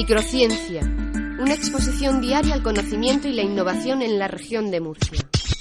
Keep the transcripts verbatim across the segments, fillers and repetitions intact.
Microciencia, una exposición diaria al conocimiento y la innovación en la región de Murcia.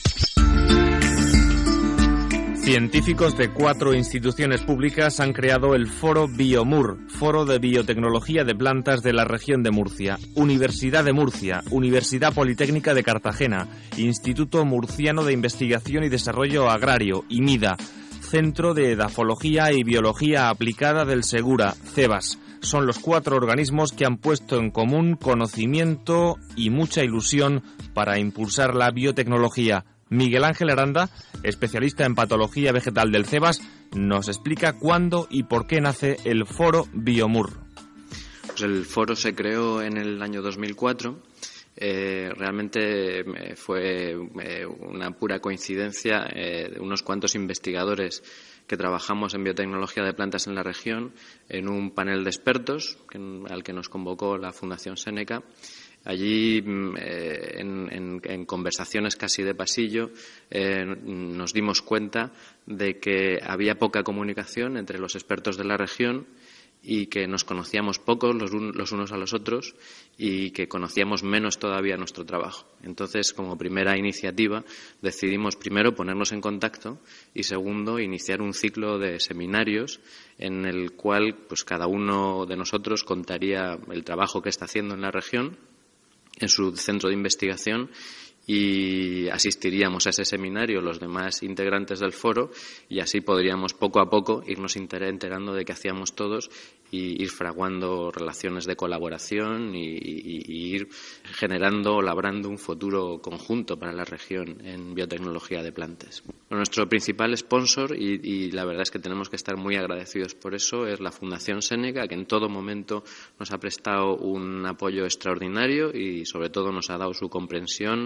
Científicos de cuatro instituciones públicas han creado el Foro Biomur, Foro de Biotecnología de Plantas de la región de Murcia, Universidad de Murcia, Universidad Politécnica de Cartagena, Instituto Murciano de Investigación y Desarrollo Agrario, IMIDA, Centro de Edafología y Biología Aplicada del Segura, CEBAS. Son los cuatro organismos que han puesto en común conocimiento y mucha ilusión para impulsar la biotecnología. Miguel Ángel Aranda, especialista en patología vegetal del CEBAS, nos explica cuándo y por qué nace el Foro Biomur. Pues el foro se creó en el año dos mil cuatro. Eh, realmente eh, fue eh, una pura coincidencia eh, de unos cuantos investigadores que trabajamos en biotecnología de plantas en la región en un panel de expertos que, al que nos convocó la Fundación Seneca. Allí, eh, en, en, en conversaciones casi de pasillo, eh, nos dimos cuenta de que había poca comunicación entre los expertos de la región y que nos conocíamos poco los, un, los unos a los otros y que conocíamos menos todavía nuestro trabajo. Entonces, como primera iniciativa, decidimos primero ponernos en contacto y segundo, iniciar un ciclo de seminarios en el cual pues, cada uno de nosotros contaría el trabajo que está haciendo en la región, en su centro de investigación, y asistiríamos a ese seminario los demás integrantes del foro y así podríamos poco a poco irnos enterando de qué hacíamos todos y ir fraguando relaciones de colaboración y, y, y ir generando o labrando un futuro conjunto para la región en biotecnología de plantas. Nuestro principal sponsor, y, y la verdad es que tenemos que estar muy agradecidos por eso, es la Fundación Seneca, que en todo momento nos ha prestado un apoyo extraordinario y sobre todo nos ha dado su comprensión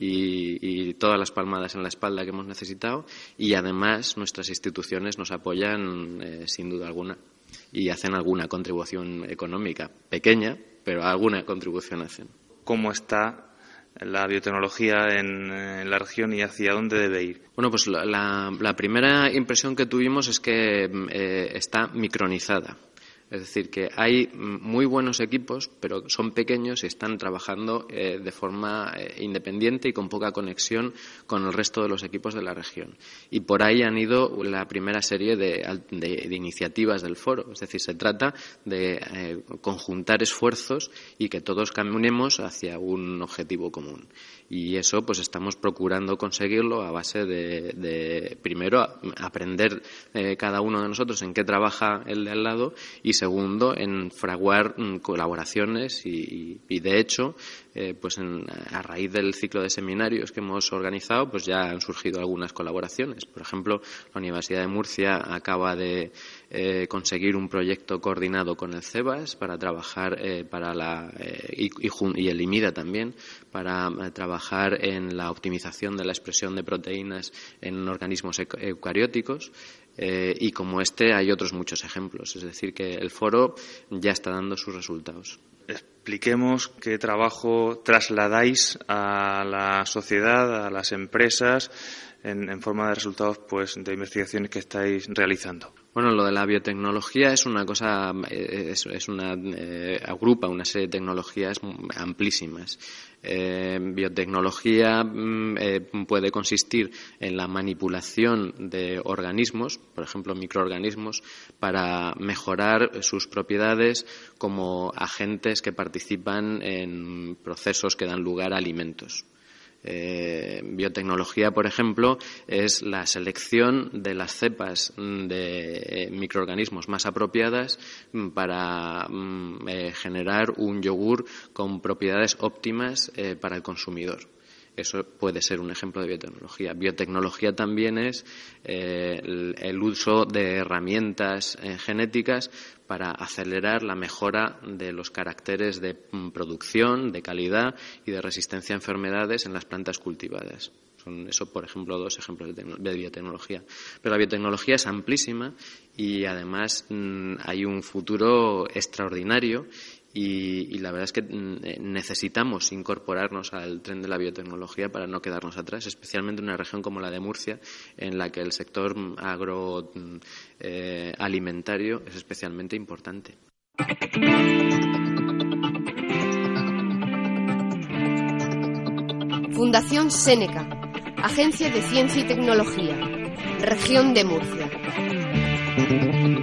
Y, y todas las palmadas en la espalda que hemos necesitado, y además nuestras instituciones nos apoyan eh, sin duda alguna y hacen alguna contribución económica, pequeña, pero alguna contribución hacen. ¿Cómo está la biotecnología en, en la región y hacia dónde debe ir? Bueno, pues la, la, la primera impresión que tuvimos es que eh, está micronizada. Es decir, que hay muy buenos equipos, pero son pequeños y están trabajando eh, de forma eh, independiente y con poca conexión con el resto de los equipos de la región. Y por ahí han ido la primera serie de, de, de iniciativas del foro. Es decir, se trata de eh, conjuntar esfuerzos y que todos caminemos hacia un objetivo común. Y eso pues estamos procurando conseguirlo a base de, de primero, aprender eh, cada uno de nosotros en qué trabaja el de al lado y segundo, en fraguar mm, colaboraciones y, y, y de hecho, eh, pues en, a raíz del ciclo de seminarios que hemos organizado, pues ya han surgido algunas colaboraciones. Por ejemplo, la Universidad de Murcia acaba de eh, conseguir un proyecto coordinado con el CEBAS para trabajar eh, para la eh, y, y, y el IMIDA también para eh, trabajar en la optimización de la expresión de proteínas en organismos eucarióticos. Eh, y como este hay otros muchos ejemplos, es decir, que el foro ya está dando sus resultados. Expliquemos qué trabajo trasladáis a la sociedad, a las empresas, en, en forma de resultados pues de investigaciones que estáis realizando. Bueno, lo de la biotecnología es una cosa, es, es una eh, agrupa una serie de tecnologías amplísimas. Eh, biotecnología eh, puede consistir en la manipulación de organismos, por ejemplo microorganismos, para mejorar sus propiedades como agentes que participan en procesos que dan lugar a alimentos. Eh, biotecnología, por ejemplo, es la selección de las cepas de microorganismos más apropiadas para eh, generar un yogur con propiedades óptimas eh, para el consumidor. Eso puede ser un ejemplo de biotecnología. Biotecnología también es eh, el, el uso de herramientas eh, genéticas para acelerar la mejora de los caracteres de producción, de calidad y de resistencia a enfermedades en las plantas cultivadas. Son eso, por ejemplo, dos ejemplos de, de biotecnología. Pero la biotecnología es amplísima y además mmm, hay un futuro extraordinario. Y, y la verdad es que necesitamos incorporarnos al tren de la biotecnología para no quedarnos atrás, especialmente en una región como la de Murcia, en la que el sector agroalimentario eh, es especialmente importante. Fundación Séneca, Agencia de Ciencia y Tecnología, Región de Murcia.